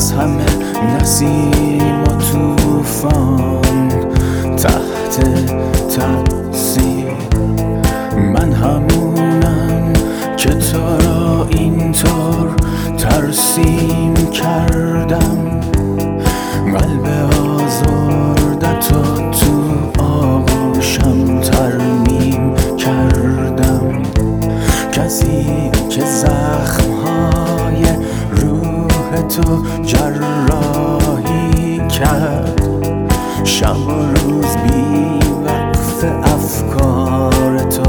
از همه نسیم و طوفان تحت تأثیر من همونم که تو را اینطور ترسیم کردم. قلب آزردتو تو آغوشم ترمیم کردم. کسی که زخمهای روح تو جراحی کرد، شب و روز بی وقف افکار تو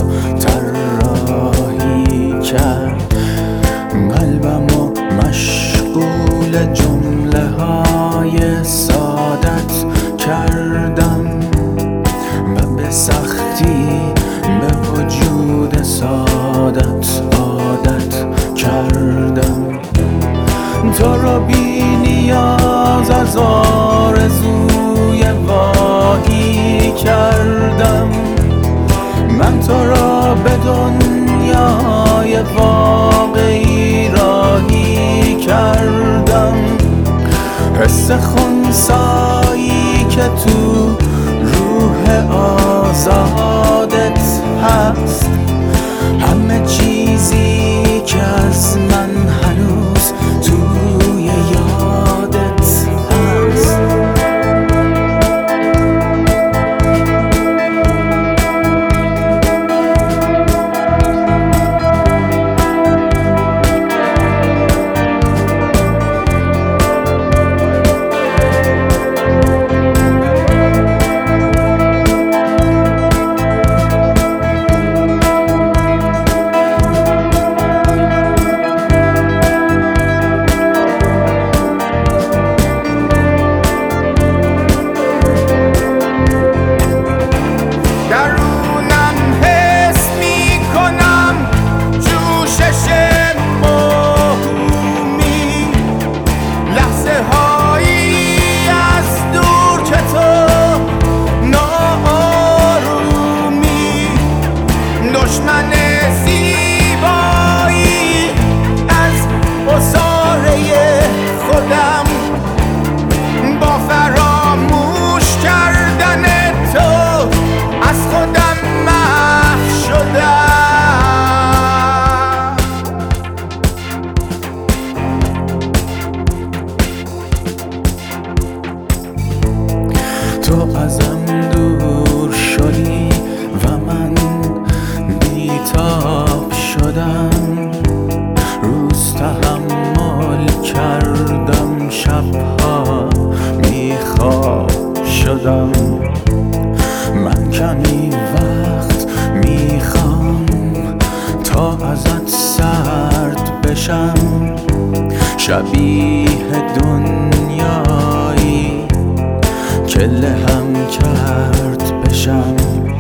طراحی کرد. قلبمو مشغول جمله های سادت کردم و به سختی به وجود سادت عادت کردم. تو را بی نیاز از آرزوی واهی کردم. من تو را به دنیای واقعی راهی کردم. حس خنثایی که تو روح آزادت هست، همه چیزی که از من هنوز توی یادت هست. دشمن زیبایی از عصاره خودم با فراموش کردن تو از خودم محو شدم. تو ازم دور شدی و من بیتاب شدم. روز تحمل کردم، شبها بیخواب شدم. من کمی وقت میخوام تا ازت سرد بشم، شبیه دنیایی که لهم کرد بشم.